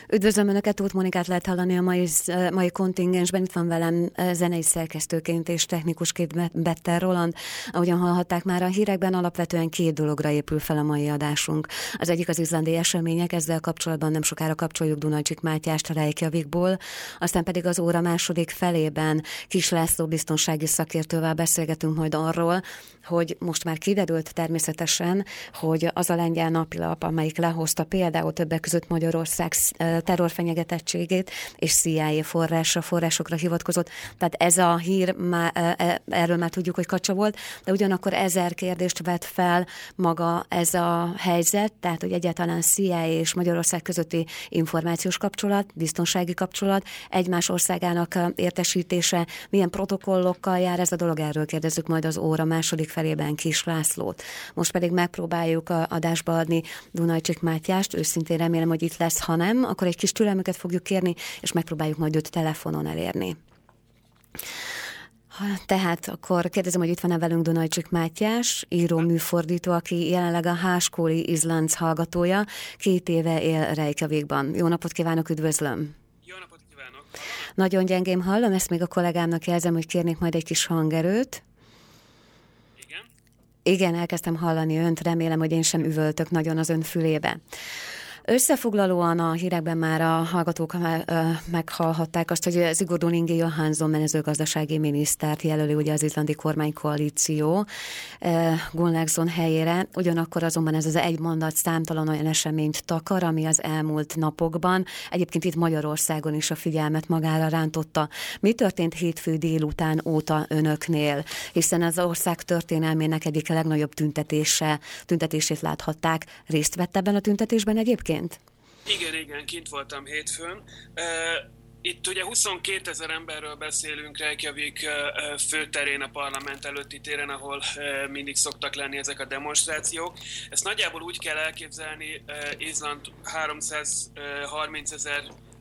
Üdvözlöm Önöket, Tóth Monikát lehet hallani a mai kontingensben. Itt van velem zenei szerkesztőként és technikusként Better Roland. Ahogyan hallhatták már a hírekben, alapvetően két dologra épül fel a mai adásunk. Az egyik az izlandi események, ezzel kapcsolatban nem sokára kapcsoljuk Dunajcsik Mátyást Reykjavikból, aztán pedig az óra második felében Kiss László biztonsági szakértővel beszélgetünk majd arról, hogy most már kiderült természetesen, hogy az a lengyel napilap, amelyik lehozta például többek között Magyarország terrorfenyegetettségét és CIA forrásokra hivatkozott. Tehát ez a hír, erről már tudjuk, hogy kacsa volt, de ugyanakkor 1000 kérdést vet fel maga ez a helyzet, tehát hogy egyáltalán CIA és Magyarország közötti információs kapcsolat, biztonsági kapcsolat, egymás országának értesítése, milyen protokollokkal jár ez a dolog, erről kérdezzük majd az óra második felében Kiss Lászlót. Most pedig megpróbáljuk adásba adni Dunajcsik Mátyást, őszintén remélem, hogy itt lesz, ha nem, akkor egy kis türelmüket fogjuk kérni, és megpróbáljuk majd őt telefonon elérni. Tehát akkor kérdezem, hogy itt van-e velünk Dunajcsik Mátyás, író, műfordító, aki jelenleg a Háskóli Izlanc hallgatója, 2 éve él Reykjavikban. Jó napot kívánok, üdvözlöm! Jó napot kívánok! Nagyon gyengém hallom, ezt még a kollégámnak jelzem, hogy kérnék majd egy kis hangerőt. Igen, elkezdtem hallani önt, remélem, hogy én sem üvöltök nagyon az ön fülébe. Összefoglalóan a hírekben már a hallgatók meghallhatták azt, hogy Sigurdur Ingi Johansson mezőgazdasági minisztert jelöli ugye az izlandi kormánykoalíció Gunnlaugsson helyére. Ugyanakkor azonban ez az egy mondat számtalan olyan eseményt takar, ami az elmúlt napokban, egyébként itt Magyarországon is a figyelmet magára rántotta. Mi történt hétfő délután óta önöknél? Hiszen az ország történelmének egyik legnagyobb tüntetését láthatták. Részt vett ebben a tüntetésben egyébként? Igen, kint voltam hétfőn. Itt ugye 22 000 emberről beszélünk Reykjavik főterén, a parlament előtti téren, ahol mindig szoktak lenni ezek a demonstrációk. Ezt nagyjából úgy kell elképzelni, Izland 330 000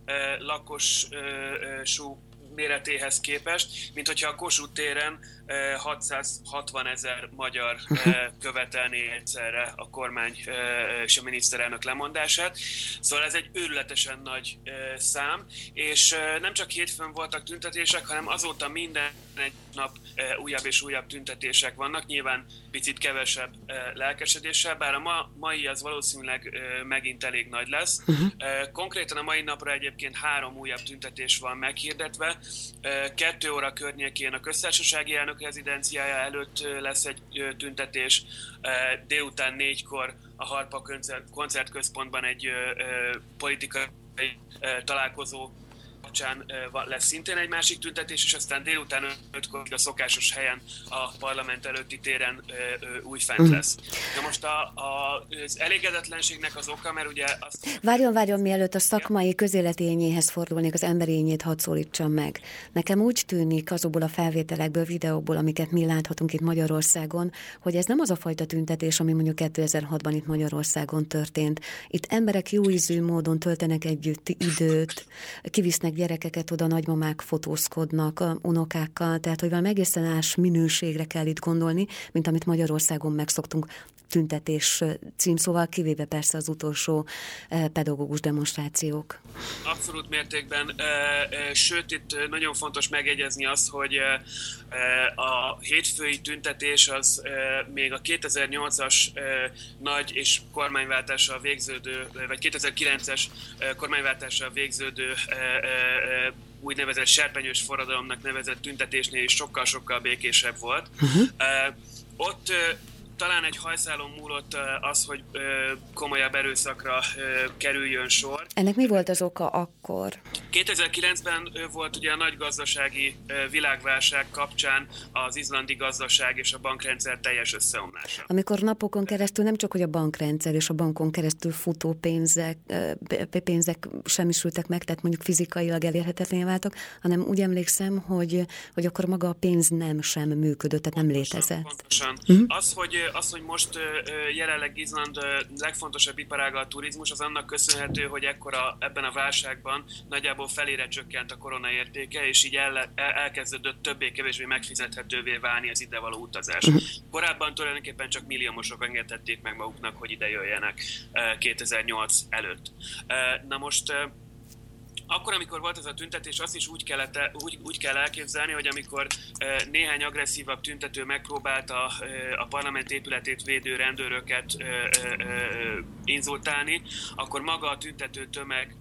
lakosú méretéhez képest, mint hogyha a Kossuth téren 660 000 magyar követelné egyszerre a kormány és a miniszterelnök lemondását. Szóval ez egy őrületesen nagy szám, és nem csak hétfőn voltak tüntetések, hanem azóta minden egy nap újabb és újabb tüntetések vannak, nyilván picit kevesebb lelkesedéssel, bár a mai az valószínűleg megint elég nagy lesz. Konkrétan a mai napra egyébként 3 újabb tüntetés van meghirdetve. 2 óra környékén a köztársasági elnök rezidenciája előtt lesz egy tüntetés, délután 4-kor a Harpa koncertközpontban egy politikai találkozó kapcsán lesz szintén egy másik tüntetés, és aztán délután 5-kor a helyen a parlament előtti téren újfent lesz. De most az elégedetlenségnek az oka, mert ugye azt... Várjon, mielőtt a szakmai közéleti ényéhez fordulnék, az emberi ényét hadd szólítsam meg. Nekem úgy tűnik azokból a felvételekből, videókból, amiket mi láthatunk itt Magyarországon, hogy ez nem az a fajta tüntetés, ami mondjuk 2006-ban itt Magyarországon történt. Itt emberek jóízű módon töltenek együtt időt, kivisznek gyerekeket oda, nagymamák fotózkodnak unokákkal, tehát hogy valami egészen más minőségre kell itt gondolni, mint amit Magyarországon megszoktunk, tüntetés címszóval, kivéve persze az utolsó pedagógus demonstrációk. Abszolút mértékben, sőt itt nagyon fontos megjegyezni azt, hogy a hétfői tüntetés az még a 2008-as nagy és kormányváltással végződő, vagy 2009-es kormányváltással végződő úgynevezett serpenyős forradalomnak nevezett tüntetésnél is sokkal-sokkal békésebb volt. Ott talán egy hajszálon múlott az, hogy komolyabb erőszakra kerüljön sor. Ennek mi volt az oka akkor? 2009-ben volt ugye a nagy gazdasági világválság kapcsán az izlandi gazdaság és a bankrendszer teljes összeomlása. Amikor napokon keresztül nem csak, hogy a bankrendszer és a bankon keresztül futó pénzek semmisültek meg, tehát mondjuk fizikailag elérhetetlené váltak, hanem úgy emlékszem, hogy akkor maga a pénz sem működött, tehát nem létezett. Pontosan. Az, hogy most jelenleg Izland legfontosabb iparága a turizmus, az annak köszönhető, hogy ebben a válságban nagyjából felére csökkent a korona értéke, és így elkezdődött többé-kevésbé megfizethetővé válni az idevaló utazás. Korábban tulajdonképpen csak milliómosok engedhették meg maguknak, hogy ide jöjjenek 2008 előtt. Na most akkor, amikor volt ez a tüntetés, azt is úgy kell elképzelni, hogy amikor néhány agresszívabb tüntető megpróbált a parlament épületét védő rendőröket inzultálni, akkor maga a tüntető tömeg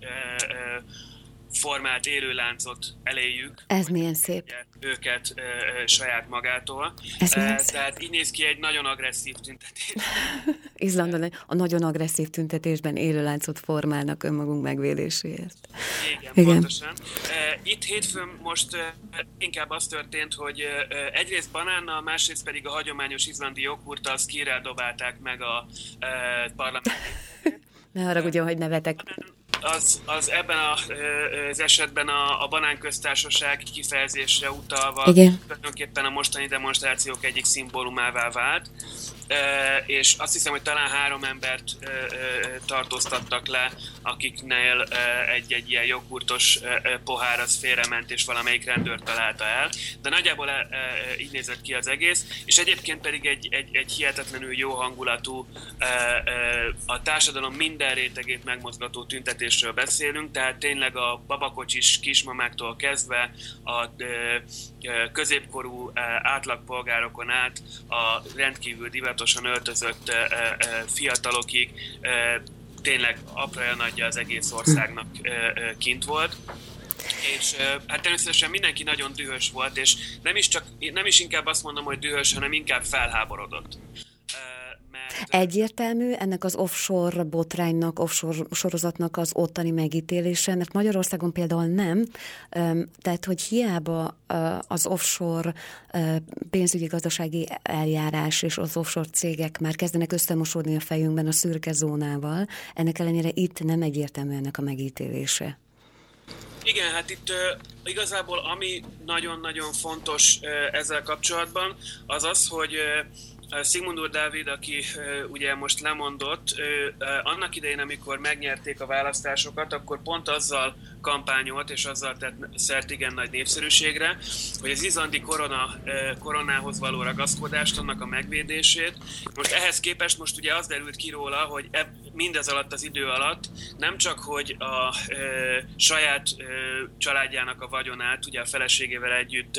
formált élőláncot eléjük. Ez milyen szép. Őket saját magától. Tehát így néz ki egy nagyon agresszív tüntetés. Izlandon a nagyon agresszív tüntetésben élőláncot formálnak önmagunk megvédéséért. Igen, pontosan. Itt hétfőn most inkább az történt, hogy egyrészt banánnal, másrészt pedig a hagyományos izlandi joghurttal szkírrel dobálták meg a parlamentet. Ne haragudjon, hogy nevetek. Az ebben az esetben a banánköztársaság kifejezésre utalva tulajdonképpen a mostani demonstrációk egyik szimbólumává vált, és azt hiszem, hogy talán 3 embert tartóztattak le, akiknél egy ilyen joghurtos pohár az félrement, és valamelyik rendőr találta el. De nagyjából így nézett ki az egész, és egyébként pedig egy hihetetlenül jó hangulatú, a társadalom minden rétegét megmozgató tüntetésről beszélünk, tehát tényleg a babakocsis kismamáktól kezdve a középkorú átlagpolgárokon át a rendkívül divatosan öltözött fiatalokig tényleg apraja nagyja az egész országnak kint volt. És hát természetesen mindenki nagyon dühös volt, és nem is inkább azt mondom, hogy dühös, hanem inkább felháborodott. Egyértelmű ennek az offshore botránynak, offshore sorozatnak az ottani megítélése, mert Magyarországon például nem, tehát hogy hiába az offshore pénzügyi gazdasági eljárás és az offshore cégek már kezdenek összemosódni a fejünkben a szürke zónával, ennek ellenére itt nem egyértelmű ennek a megítélése. Igen, hát itt igazából ami nagyon-nagyon fontos ezzel kapcsolatban, az az, hogy Sigmundur Dávid, aki ugye most lemondott, annak idején, amikor megnyerték a választásokat, akkor pont azzal kampányolt, és azzal tett szert igen nagy népszerűségre, hogy az izlandi koronához való ragaszkodást, annak a megvédését. Most ehhez képest most ugye az derült ki róla, hogy mindez alatt az idő alatt nem csak, hogy a saját családjának a vagyonát, ugye a feleségével együtt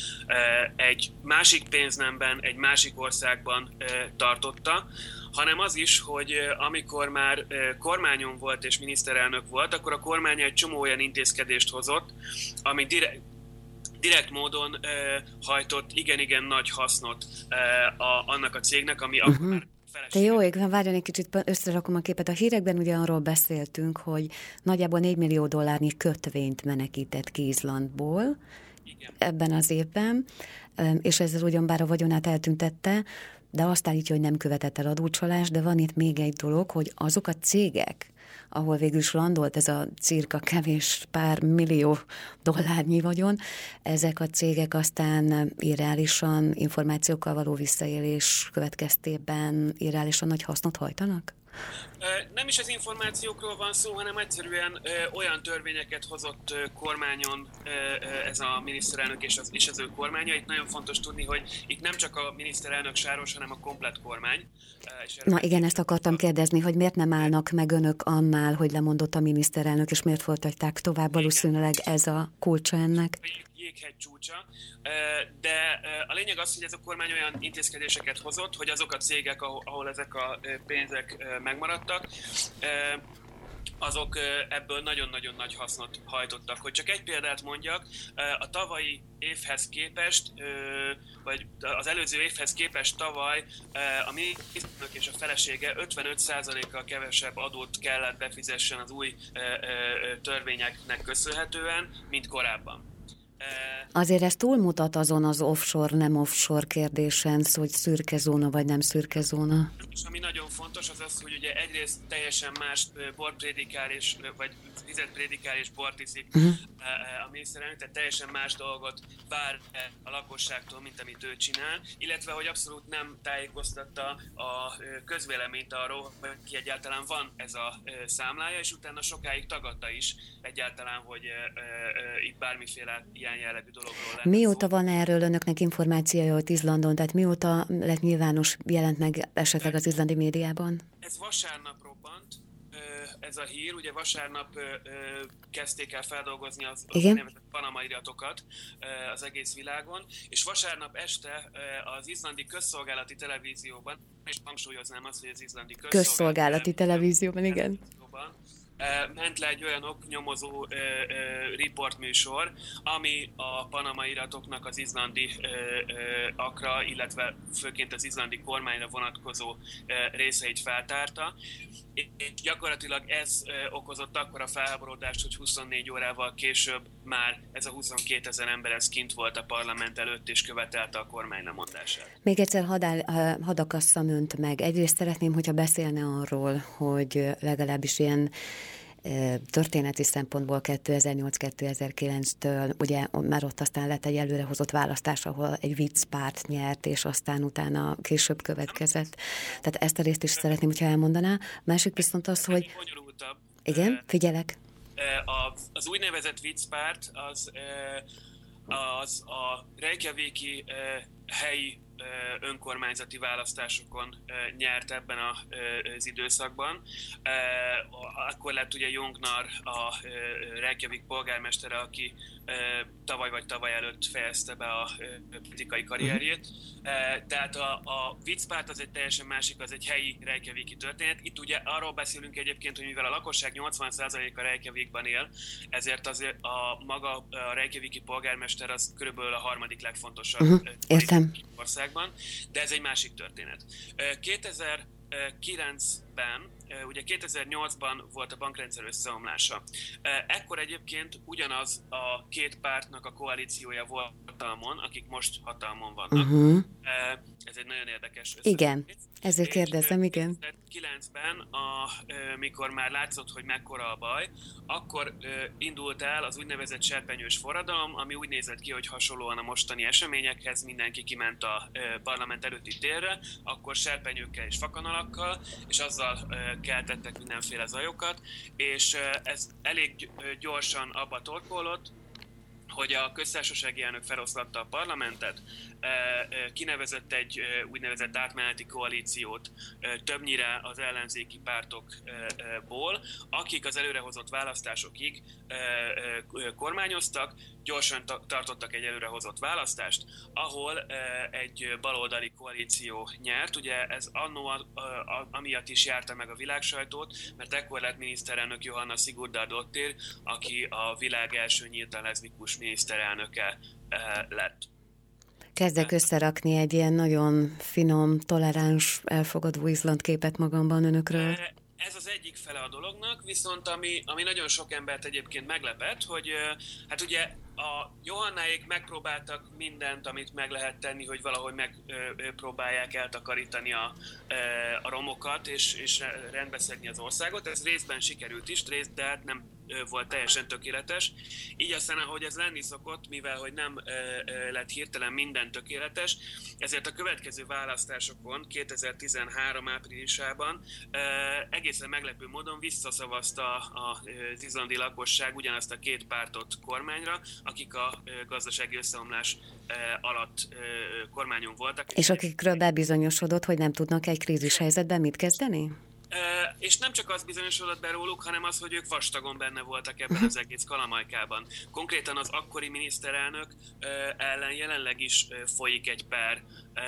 egy másik pénznemben, egy másik országban tartotta, hanem az is, hogy amikor már kormányon volt és miniszterelnök volt, akkor a kormány egy csomó olyan intézkedést hozott, ami direkt módon hajtott igen-igen nagy hasznot annak a cégnek, ami akkor már de jó, várjon egy kicsit, összerakom a képet. A hírekben ugye arról beszéltünk, hogy nagyjából $4 millió kötvényt menekített ki Izlandból ebben az évben, és ezzel ugyanbár a vagyonát eltüntette, de azt állítja, hogy nem követett el adócsalást, de van itt még egy dolog, hogy azok a cégek, ahol végül is landolt ez a cirka kevés pár millió dollárnyi vagyon, ezek a cégek aztán irreálisan információkkal való visszaélés következtében irreálisan nagy hasznot hajtanak? Nem is az információkról van szó, hanem egyszerűen olyan törvényeket hozott kormányon ez a miniszterelnök és az ő kormánya. Itt nagyon fontos tudni, hogy itt nem csak a miniszterelnök sáros, hanem a komplett kormány. Na igen, ezt akartam kérdezni, hogy miért nem állnak meg önök annál, hogy lemondott a miniszterelnök, és miért folytatják tovább, valószínűleg ez a kulcsa ennek. Jéghegy csúcsa, de a lényeg az, hogy ez a kormány olyan intézkedéseket hozott, hogy azok a cégek, ahol ezek a pénzek megmaradtak, azok ebből nagyon-nagyon nagy hasznot hajtottak. Hogy csak egy példát mondjak, a tavalyi évhez képest, vagy az előző évhez képest tavaly a miniszterelnök és a felesége 55%-kal kevesebb adót kellett befizessen az új törvényeknek köszönhetően, mint korábban. Azért ez túlmutat azon az offshore-nem offshore kérdésen, hogy szürke zóna vagy nem szürke zóna. És ami nagyon fontos az az, hogy ugye egyrészt teljesen más bort prédikál, vagy vizet prédikál és bort iszik a miniszterelnök, tehát teljesen más dolgot vár a lakosságtól, mint amit ő csinál, illetve hogy abszolút nem tájékoztatta a közvéleményt arról, hogy ki egyáltalán van ez a számlája, és utána sokáig tagadta is egyáltalán, hogy itt bármiféle ilyen jellegű dologról lenne. Mióta van erről önöknek információja ott Izlandon, tehát mióta lett nyilvános, jelent meg esetleg az izlandi médiában? Ez vasárnap robbant, ez a hír. Ugye vasárnap kezdték el feldolgozni az úgynevezett Panama iratokat az egész világon, és vasárnap este az izlandi közszolgálati televízióban, és hangsúlyoznám azt, hogy az izlandi közszolgálati televízióban, igen. Ment le egy olyan oknyomozó riportműsor, ami a Panama iratoknak az izlandi akra, illetve főként az izlandi kormányra vonatkozó részeit feltárta. És gyakorlatilag ez okozott akkora felháborodást, hogy 24 órával később már ez a 22 000 ember ez kint volt a parlament előtt, és követelte a kormány lemondását. Még egyszer hadd akasszam önt meg. Egyrészt szeretném, hogyha beszélne arról, hogy legalábbis ilyen történeti szempontból 2008-2009-től, ugye már ott aztán lett egy előrehozott választás, ahol egy viccpárt nyert, és aztán utána később következett. Tehát ezt a részt is szeretném, hogyha elmondaná. Másik viszont az, hogy... Igen, figyelek. Az úgynevezett viccpárt az a reykjaviki helyi önkormányzati választásokon nyert ebben az időszakban. Akkor lett ugye Jongnar a Reykjavik polgármestere, aki tavaly előtt fejezte be a politikai karrierjét. Tehát a viccpárt az egy teljesen másik, az egy helyi reykjaviki történet. Itt ugye arról beszélünk egyébként, hogy mivel a lakosság 80%-a Reykjavikban él, ezért azért maga a reykjaviki polgármester az körülbelül a harmadik legfontosabb országban, de ez egy másik történet. 2009-ben, ugye 2008-ban volt a bankrendszer összeomlása. Ekkor egyébként ugyanaz a két pártnak a koalíciója volt hatalmon, akik most hatalmon vannak. Ez egy nagyon érdekes összefüggés. Igen, ezért kérdezem, igen. 2009-ben, mikor már látszott, hogy mekkora a baj, akkor indult el az úgynevezett serpenyős forradalom, ami úgy nézett ki, hogy hasonlóan a mostani eseményekhez mindenki kiment a parlament előtti térre, akkor serpenyőkkel és fakanalakkal, és azzal keltettek mindenféle zajokat, és ez elég gyorsan abba torkollott, hogy a köztársasági elnök feloszlatta a parlamentet, kinevezett egy úgynevezett átmeneti koalíciót többnyire az ellenzéki pártokból, akik az előrehozott választásokig kormányoztak, gyorsan tartottak egy előrehozott választást, ahol egy baloldali koalíció nyert. Ugye ez annó amiatt is járta meg a világsajtót, mert ekkor lett miniszterelnök Johanna Sigurdardóttir, aki a világ első nyíltan leszbikus miniszterelnöke lett. Kezdek összerakni egy ilyen nagyon finom, toleráns, elfogadó Izland képet magamban önökről. Ez az egyik fele a dolognak, viszont ami nagyon sok embert egyébként meglepett, hogy hát ugye a Johannáék megpróbáltak mindent, amit meg lehet tenni, hogy valahogy megpróbálják eltakarítani a romokat, és rendbeszedni az országot. Ez részben sikerült is, de hát nem volt teljesen tökéletes. Így aztán, ahogy ez lenni szokott, mivel hogy nem lett hirtelen minden tökéletes, ezért a következő választásokon 2013 áprilisában egészen meglepő módon visszaszavazta az izlandi lakosság ugyanazt a két pártot kormányra, akik a gazdasági összeomlás alatt kormányon voltak. És akikről bebizonyosodott, hogy nem tudnak egy krízis helyzetben mit kezdeni? És nem csak az bizonyosodott be róluk, hanem az, hogy ők vastagon benne voltak ebben az egész kalamajkában. Konkrétan az akkori miniszterelnök ellen jelenleg is folyik egy per,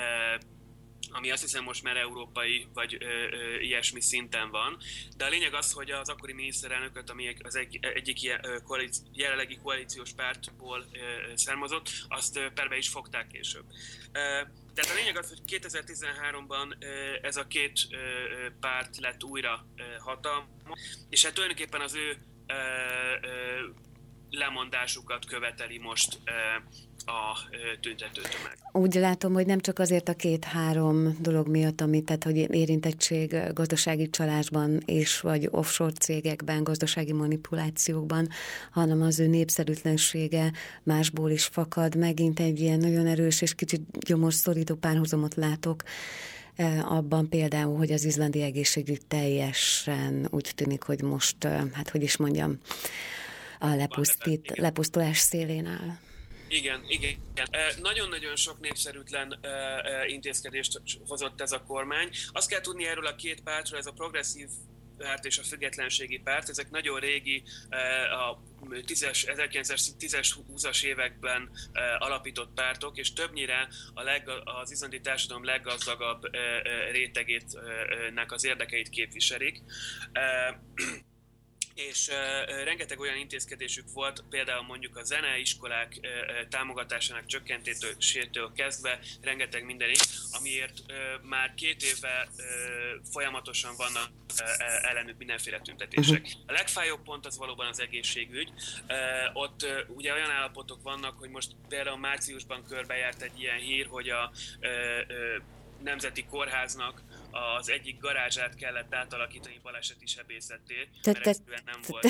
ami azt hiszem most már európai vagy ilyesmi szinten van. De a lényeg az, hogy az akkori miniszterelnököt, ami az egyik jelenlegi koalíciós pártból származott, azt perbe is fogták később. Tehát a lényeg az, hogy 2013-ban ez a két párt lett újra hatalma, és hát tulajdonképpen az ő lemondásukat követeli most a tüntetőtömeg. Úgy látom, hogy nem csak azért a 2-3 dolog miatt, amit tehát, hogy érintettség gazdasági csalásban és vagy offshore cégekben, gazdasági manipulációkban, hanem az ő népszerűtlensége másból is fakad. Megint egy ilyen nagyon erős és kicsit gyomorszorító párhuzamot látok abban például, hogy az izlandi egészségügy teljesen úgy tűnik, hogy most, hát hogy is mondjam, a lepusztulás szélén áll. Igen. Nagyon-nagyon sok népszerűtlen intézkedést hozott ez a kormány. Azt kell tudni erről a két pártról, ez a progresszív Párt és a Függetlenségi Párt, ezek nagyon régi, a 1910-es-20-as években alapított pártok, és többnyire az izlandi társadalom leggazdagabb rétegének az érdekeit képviselik. És rengeteg olyan intézkedésük volt, például mondjuk a zeneiskolák támogatásának csökkentésétől kezdve rengeteg mindenig, amiért már 2 éve folyamatosan vannak ellenük mindenféle tüntetések. A legfájóbb pont az valóban az egészségügy. Ott ugye olyan állapotok vannak, hogy most például márciusban körbejárt egy ilyen hír, hogy a Nemzeti Kórháznak az egyik garázsát kellett átalakítani baleseti sebészetté, mert egyszerűen nem volt.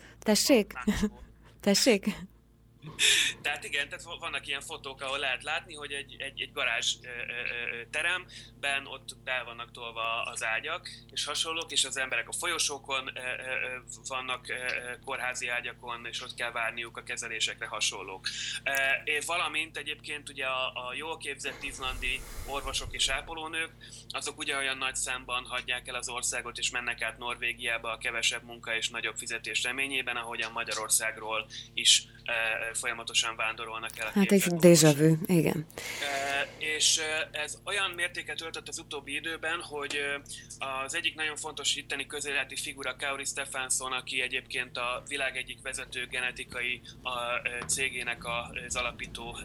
Tessék? Tehát igen, tehát vannak ilyen fotók, ahol lehet látni, hogy egy garázs teremben ott be vannak tolva az ágyak, és hasonlók, és az emberek a folyosókon vannak, kórházi ágyakon, és ott kell várniuk a kezelésekre, hasonlók. Valamint egyébként ugye a jól képzett izlandi orvosok és ápolónők, azok ugyanolyan nagy számban hagyják el az országot, és mennek át Norvégiába a kevesebb munka és nagyobb fizetés reményében, ahogyan Magyarországról is folyamatosan vándorolnak el. Hát egy déjà vu, igen. És ez olyan mértéket öltött az utóbbi időben, hogy az egyik nagyon fontos itteni közéleti figura, Kauri Stefansson, aki egyébként a világ egyik vezető genetikai cégének az alapító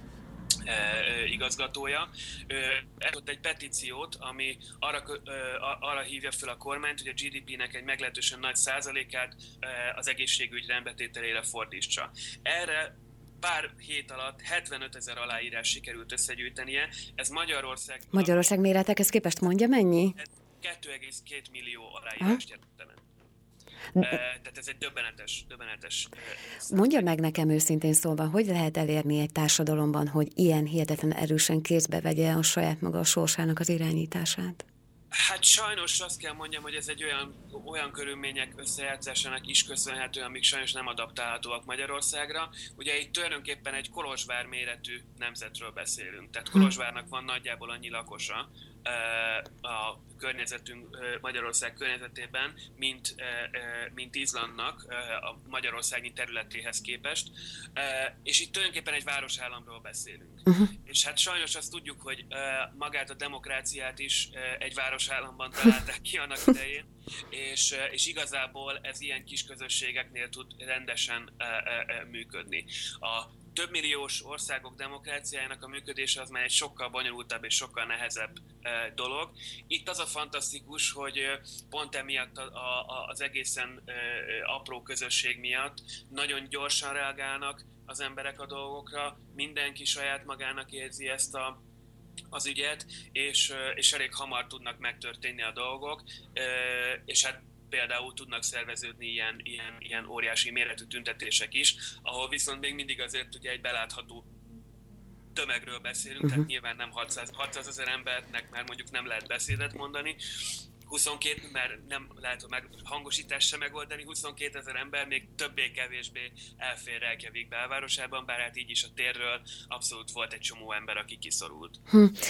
igazgatója, adott egy petíciót, ami arra hívja fel a kormányt, hogy a GDP-nek egy meglehetősen nagy százalékát az egészségügy rendbetételére fordítsa. Erre pár hét alatt 75 000 aláírás sikerült összegyűjtenie. Ez Magyarország méretekhez képest mondja mennyi? 2,2 millió aláírást jelentene. Tehát ez egy döbbenetes. Mondja meg nekem őszintén szólva, hogy lehet elérni egy társadalomban, hogy ilyen hihetetlen erősen kézbe vegye a saját maga a sorsának az irányítását? Hát sajnos azt kell mondjam, hogy ez egy olyan körülmények összejátszásának is köszönhető, amik sajnos nem adaptálhatóak Magyarországra. Ugye itt tulajdonképpen egy Kolozsvár méretű nemzetről beszélünk. Tehát Kolozsvárnak van nagyjából annyi lakosa a környezetünk, Magyarország környezetében, mint Izlandnak a magyarországi területéhez képest. És itt tulajdonképpen egy városállamról beszélünk. És hát sajnos azt tudjuk, hogy magát a demokráciát is egy városállamban találták ki annak idején, és igazából ez ilyen kis közösségeknél tud rendesen működni. A többmilliós országok demokráciájának a működése az már egy sokkal bonyolultabb és sokkal nehezebb dolog. Itt az a fantasztikus, hogy pont emiatt az egészen apró közösség miatt nagyon gyorsan reagálnak az emberek a dolgokra, mindenki saját magának érzi ezt az ügyet, és elég hamar tudnak megtörténni a dolgok, és hát például tudnak szerveződni ilyen óriási méretű tüntetések is, ahol viszont még mindig azért ugye egy belátható tömegről beszélünk, tehát nyilván nem 600 000 embernek már mondjuk nem lehet beszédet mondani, 22, mert nem lehet meg hangosítást sem megoldani, 22 000 ember még többé-kevésbé elfér Reykjavik belvárosában, bár hát így is a térről abszolút volt egy csomó ember, aki kiszorult.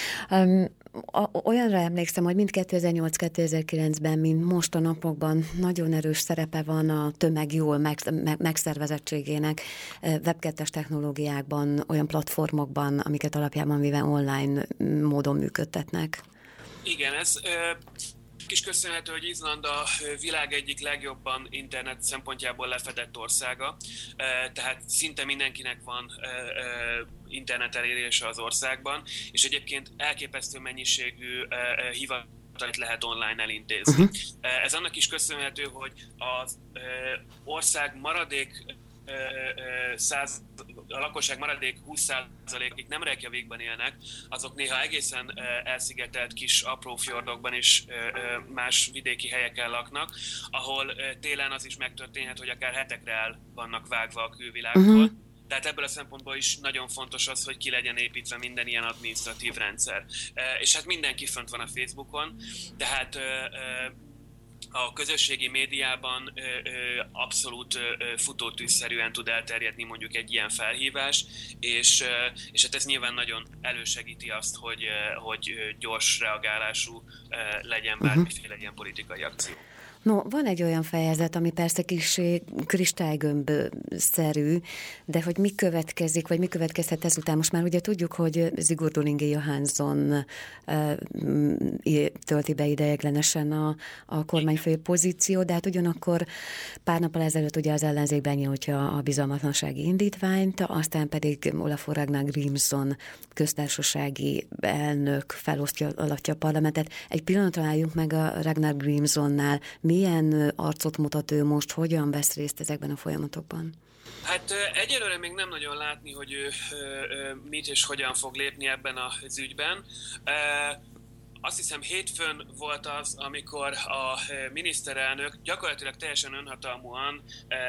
Olyanra emlékszem, hogy mind 2008-2009-ben, mint most a napokban nagyon erős szerepe van a tömeg jól megszervezettségének web2-es technológiákban, olyan platformokban, amiket alapjában véve online módon működtetnek. Igen, ez is köszönhető, hogy Izland a világ egyik legjobban internet szempontjából lefedett országa, tehát szinte mindenkinek van internet elérése az országban, és egyébként elképesztő mennyiségű hivatalt lehet online elintézni. Ez annak is köszönhető, hogy az ország maradék a lakosság maradék 20%, akik nem Reykjavikban élnek, azok néha egészen elszigetelt kis apró fjordokban és más vidéki helyeken laknak, ahol télen az is megtörténhet, hogy akár hetekre el vannak vágva a külvilágtól. Tehát ebből a szempontból is nagyon fontos az, hogy ki legyen építve minden ilyen adminisztratív rendszer. És hát mindenki fönt van a Facebookon, tehát a közösségi médiában abszolút futótűzszerűen tud elterjedni mondjuk egy ilyen felhívás, és hát ez nyilván nagyon elősegíti azt, hogy gyors reagálású legyen bármiféle ilyen politikai akció. No, van egy olyan fejezet, ami persze kis kristálygömb-szerű, de hogy mi következik, vagy mi következhet ezután. Most már ugye tudjuk, hogy Sigurdur Ingi Johansson tölti be ideiglenesen a kormányfő pozíció, de hát ugyanakkor pár nappal ezelőtt ugye az ellenzék benyújtja a bizalmatlansági indítványt, aztán pedig Olafur Ragnar Grímsson köztársasági elnök felosztja a parlamentet. Egy pillanatra álljunk meg a Ragnar Grímssonnál. Milyen arcot mutat ő most, hogyan vesz részt ezekben a folyamatokban? Hát egyelőre még nem nagyon látni, hogy ő mit és hogyan fog lépni ebben az ügyben. Azt hiszem hétfőn volt az, amikor a miniszterelnök gyakorlatilag teljesen önhatalmúan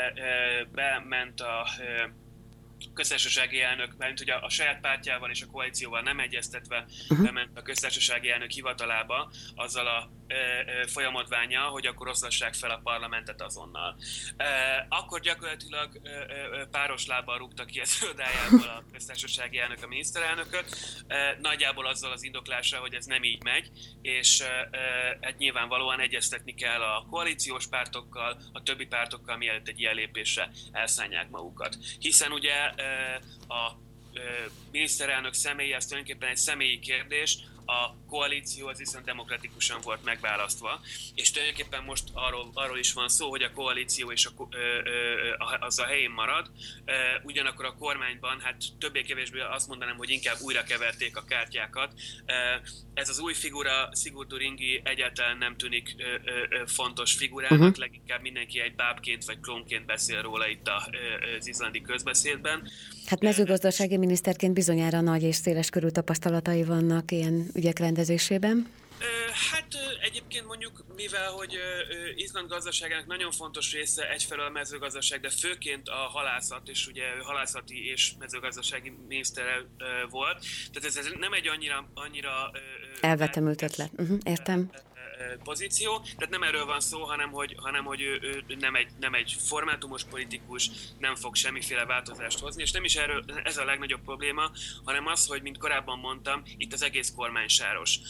bement a köztársasági elnök, mert ugye a saját pártjával és a koalícióval nem egyeztetve bement a köztársasági elnök hivatalába azzal a folyamatvánnyal, hogy akkor oszlassák fel a parlamentet azonnal. Akkor gyakorlatilag páros lábbal rúgta ki az irodájából a köztársasági elnök a miniszterelnököt, nagyjából azzal az indoklással, hogy ez nem így megy, és hát nyilvánvalóan egyeztetni kell a koalíciós pártokkal, a többi pártokkal, mielőtt egy ilyen lépésre elszánják magukat. Hiszen ugye a miniszterelnök személye, ez tulajdonképpen egy személyi kérdés, a koalíció az viszont demokratikusan volt megválasztva, és tulajdonképpen most arról is van szó, hogy a koalíció és az a helyén marad, ugyanakkor a kormányban, hát többé-kevésbé azt mondanám, hogy inkább újra keverték a kártyákat. Ez az új figura, Sigurdur Ingi egyáltalán nem tűnik fontos figurának, leginkább mindenki egy bábként vagy klónként beszél róla itt az izlandi közbeszédben. Hát mezőgazdasági miniszterként bizonyára nagy és széles körű tapasztalatai vannak ilyen ügyek rendezésében. Hát egyébként mondjuk, mivel hogy Izland gazdaságának nagyon fontos része egyfelől a mezőgazdaság, de főként a halászat, és ugye halászati és mezőgazdasági miniszter volt. Tehát ez nem egy annyira elvetemült ötlet. Értem. Pozíció, tehát nem erről van szó, hanem hogy ő nem egy formátumos politikus, nem fog semmiféle változást hozni, és nem is erről, ez a legnagyobb probléma, hanem az, hogy, mint korábban mondtam, itt az egész kormány sáros.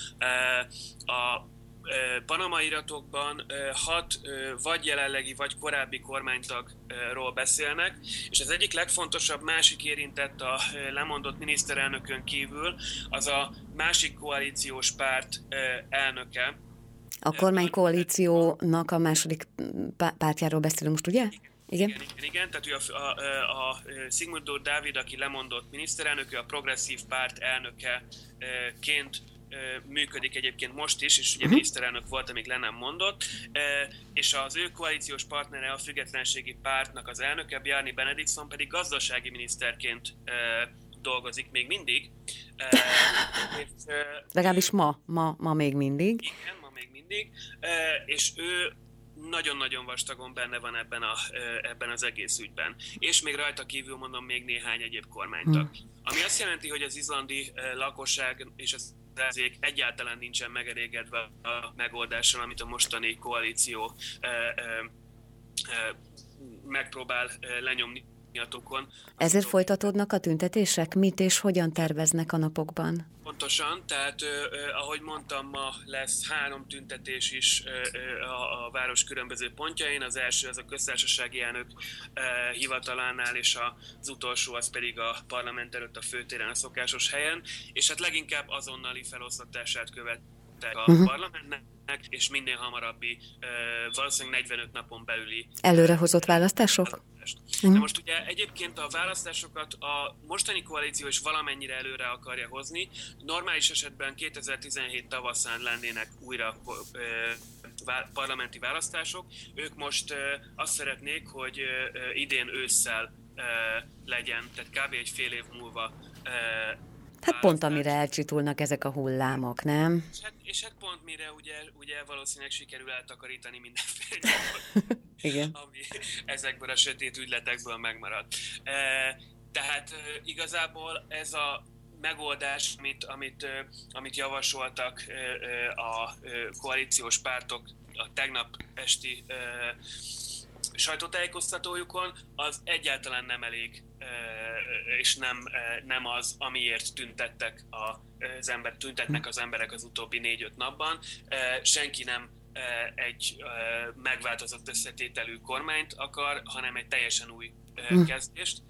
A Panama iratokban 6 vagy jelenlegi, vagy korábbi kormánytagról beszélnek, és az egyik legfontosabb másik érintett a lemondott miniszterelnökön kívül, az a másik koalíciós párt elnöke. A kormánykoalíciónak a második pártjáról beszélünk most, ugye? Igen. Tehát a Sigmundur Dávid, aki lemondott miniszterelnök, a progresszív párt elnökeként működik egyébként most is, és ugye miniszterelnök volt, amíg le nem mondott, és az ő koalíciós partnere, a Függetlenségi Pártnak az elnöke, Bjarni Benediktsson pedig gazdasági miniszterként dolgozik még mindig. Legalábbis ma még mindig. Igen, ma még mindig, és ő nagyon-nagyon vastagon benne van ebben az egész ügyben. És még rajta kívül mondom még néhány egyéb kormánytag. Ami azt jelenti, hogy az izlandi lakosság és az ellenzék egyáltalán nincsen megelégedve a megoldással, amit a mostani koalíció megpróbál lenyomni a tokon. Ezért folytatódnak a tüntetések? Mit és hogyan terveznek a napokban? Pontosan, tehát ahogy mondtam, ma lesz 3 tüntetés is a város különböző pontjain. Az első az a köztársasági elnök hivatalánál, és az utolsó az pedig a parlament előtt a főtéren, a szokásos helyen, és hát leginkább azonnali feloszlatását követtek a parlamentnek, és minél hamarabbi, valószínűleg 45 napon belüli előrehozott választások? De most ugye egyébként a választásokat a mostani koalíció is valamennyire előre akarja hozni. Normális esetben 2017 tavaszán lennének újra parlamenti választások. Ők most azt szeretnék, hogy idén ősszel legyen, tehát kb. Egy fél év múlva. Hát pont amire elcsitulnak ezek a hullámok, nem? És hát pont mire ugye valószínűleg sikerül eltakarítani mindenféle igen. Ami ezekből a sötét ügyletekből megmaradt. Tehát igazából ez a megoldás, amit javasoltak a koalíciós pártok a tegnap esti sajtótájékoztatójukon, az egyáltalán nem elég, és nem az, amiért tüntetnek az emberek az utóbbi 4-5 napban. Senki nem egy megváltozott összetételű kormányt akar, hanem egy teljesen új kezdést.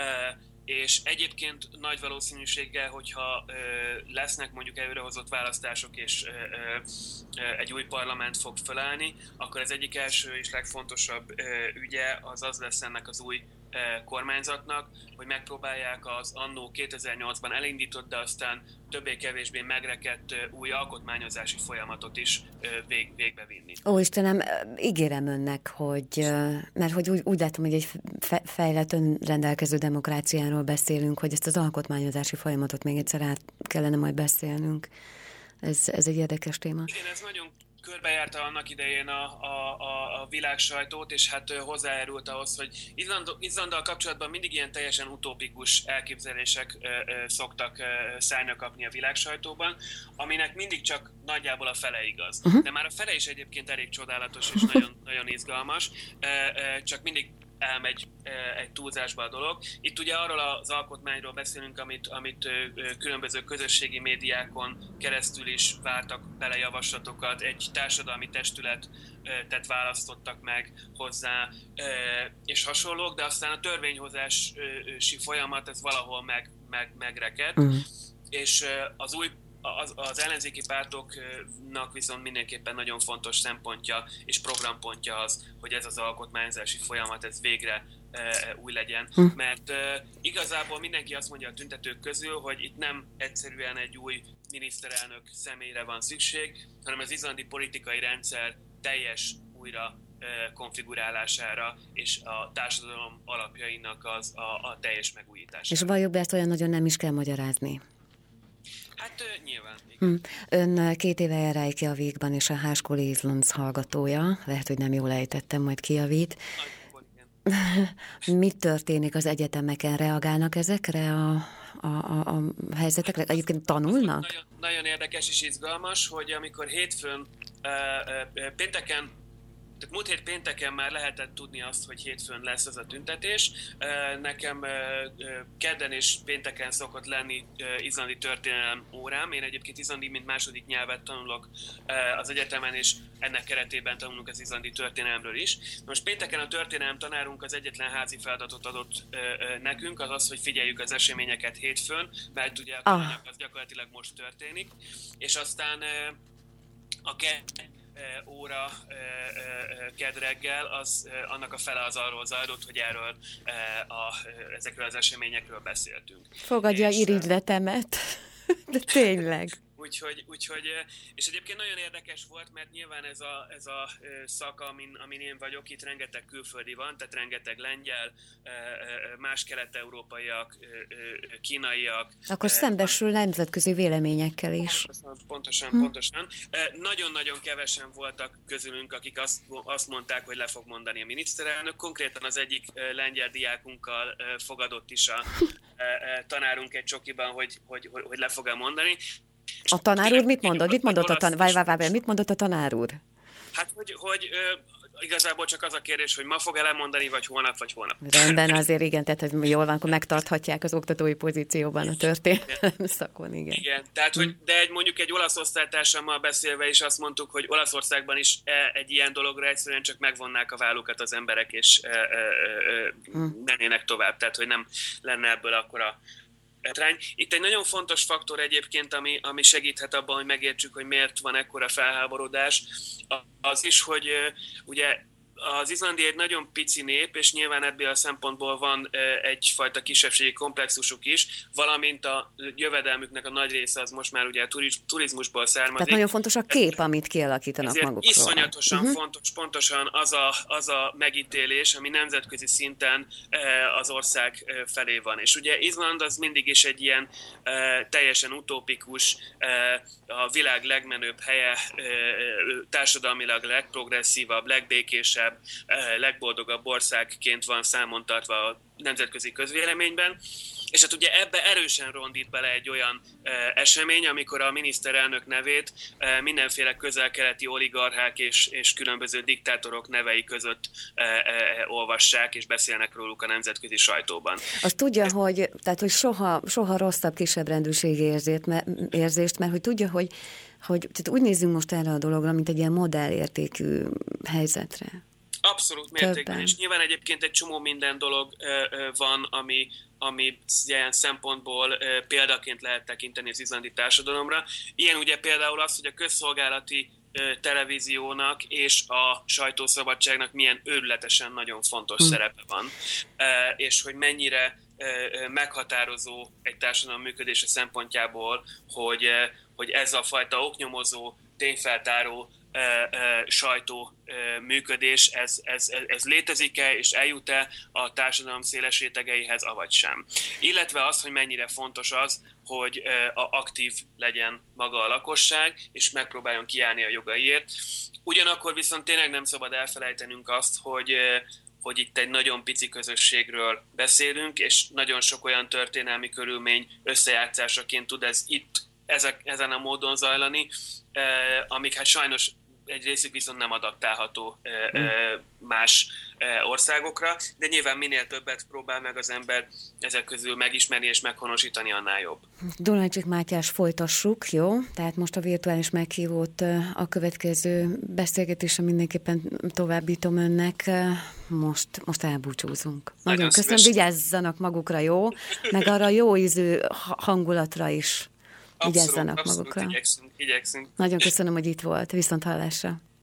És egyébként nagy valószínűséggel, hogyha lesznek mondjuk előrehozott választások, és egy új parlament fog felállni, akkor az egyik első és legfontosabb ügye az lesz ennek az új kormányzatnak, hogy megpróbálják az annó 2008-ban elindított, de aztán többé-kevésbé megrekedt új alkotmányozási folyamatot is végbevinni. Ó, Istenem, ígérem önnek, hogy, mert hogy úgy látom, hogy egy fejlett önrendelkező demokráciáról beszélünk, hogy ezt az alkotmányozási folyamatot még egyszer át kellene majd beszélnünk. Ez egy érdekes téma. Igen, ez nagyon körbejárta annak idején a világsajtót, és hát hozzájárult ahhoz, hogy Izlanddal kapcsolatban mindig ilyen teljesen utópikus elképzelések szoktak szárnya kapni a világsajtóban, aminek mindig csak nagyjából a fele igaz. De már a fele is egyébként elég csodálatos és nagyon, nagyon izgalmas, csak mindig elmegy egy túlzásba a dolog. Itt ugye arról az alkotmányról beszélünk, amit különböző közösségi médiákon keresztül is vártak bele javaslatokat, egy társadalmi testületet választottak meg hozzá, és hasonlók, de aztán a törvényhozási folyamat ez valahol megrekedt, és az ellenzéki pártoknak viszont mindenképpen nagyon fontos szempontja és programpontja az, hogy ez az alkotmányzási folyamat ez végre új legyen. Mert igazából mindenki azt mondja a tüntetők közül, hogy itt nem egyszerűen egy új miniszterelnök személyre van szükség, hanem az izlandi politikai rendszer teljes újra konfigurálására és a társadalom alapjainak a teljes megújítására. És valljuk be, ezt olyan nagyon nem is kell magyarázni. Hát nyilván. Ön 2 éve jár Reykjavikban, és a High School Islands hallgatója. Lehet, hogy nem jól ejtettem, majd kijavít. Mi történik az egyetemeken? Reagálnak ezekre a helyzetekre? Egyébként tanulnak? Nagyon érdekes és izgalmas, hogy amikor hétfőn, pénteken, tehát múlt hét pénteken már lehetett tudni azt, hogy hétfőn lesz ez a tüntetés. Nekem kedden és pénteken szokott lenni izlandi történelem órám. Én egyébként izlandi, mint második nyelvet tanulok az egyetemen, és ennek keretében tanulunk az izlandi történelemről is. Most pénteken a történelem tanárunk az egyetlen házi feladatot adott nekünk, az, hogy figyeljük az eseményeket hétfőn, mert ugye a tananyag az gyakorlatilag most történik. És aztán a óra kedd reggel, annak a fele az arról zajlott, hogy ezekről az eseményekről beszéltünk. Fogadja irigyletemet, de tényleg. Úgyhogy, és egyébként nagyon érdekes volt, mert nyilván ez a szak, amin én vagyok, itt rengeteg külföldi van, tehát rengeteg lengyel, más kelet-európaiak, kínaiak. Akkor szembesül nemzetközi véleményekkel is. Pontosan. Nagyon-nagyon kevesen voltak közülünk, akik azt mondták, hogy le fog mondani a miniszterelnök. Konkrétan az egyik lengyel diákunkkal fogadott is a tanárunk egy csokiban, hogy le fog-e mondani. A tanár úr mit mondott? Mit mondott a tanár úr? Hát, hogy igazából csak az a kérdés, hogy ma fog lemondani, vagy holnap. Rendben, azért igen, tehát hogy jól van, akkor megtarthatják az oktatói pozícióban a történelem szakon, igen. Igen, tehát, de mondjuk egy olasz osztálytársammal beszélve is azt mondtuk, hogy Olaszországban is egy ilyen dologra egyszerűen csak megvonnák a vállukat az emberek, és mennének tovább, tehát hogy nem lenne ebből akkora trány. Itt egy nagyon fontos faktor egyébként, ami segíthet abban, hogy megértsük, hogy miért van ekkora felháborodás, az is, hogy ugye az izlandi egy nagyon pici nép, és nyilván ebből a szempontból van egyfajta kisebbségi komplexusuk is, valamint a jövedelmüknek a nagy része az most már ugye turizmusból származik. Tehát nagyon fontos a kép, amit kialakítanak magukról. Iszonyatosan fontos, pontosan az a megítélés, ami nemzetközi szinten az ország felé van. És ugye Izland az mindig is egy ilyen teljesen utópikus, a világ legmenőbb helye, társadalmilag legprogresszívabb, legbékésebb, legboldogabb országként van számon tartva a nemzetközi közvéleményben, És hát ugye ebbe erősen rondít bele egy olyan esemény, amikor a miniszterelnök nevét mindenféle közel-keleti oligarchák és különböző diktátorok nevei között olvassák, és beszélnek róluk a nemzetközi sajtóban. Azt tudja, hogy soha rosszabb kisebbrendűségi érzést, mert hogy tudja, hogy tehát úgy nézzünk most erre a dologra, mint egy ilyen modellértékű helyzetre. Abszolút mértékben, és nyilván egyébként egy csomó minden dolog van, ami ilyen szempontból példaként lehet tekinteni az izlandi társadalomra. Ilyen ugye például az, hogy a közszolgálati televíziónak és a sajtószabadságnak milyen őrületesen nagyon fontos szerepe van, és hogy mennyire meghatározó egy társadalom működése szempontjából, hogy ez a fajta oknyomozó, tényfeltáró sajtó működés, ez létezik-e, és eljut-e a társadalom széles rétegeihez, avagy sem. Illetve az, hogy mennyire fontos az, hogy aktív legyen maga a lakosság, és megpróbáljon kiállni a jogaiért. Ugyanakkor viszont tényleg nem szabad elfelejtenünk azt, hogy itt egy nagyon pici közösségről beszélünk, és nagyon sok olyan történelmi körülmény összejátszásaként tud ez itt ezen a módon zajlani, amik hát sajnos egy részük viszont nem adaptálható más országokra, de nyilván minél többet próbál meg az ember ezek közül megismerni és meghonosítani, annál jobb. Dunajcsik Mátyás, folytassuk, jó? Tehát most a virtuális meghívót a következő beszélgetésre mindenképpen továbbítom önnek. Most elbúcsúzunk. Nagyon köszönöm, vigyázzanak magukra, jó? Meg arra jó ízű hangulatra is. Vigyázzanak magukra. Igyekszünk. Nagyon köszönöm, hogy itt volt. Viszonthallásra.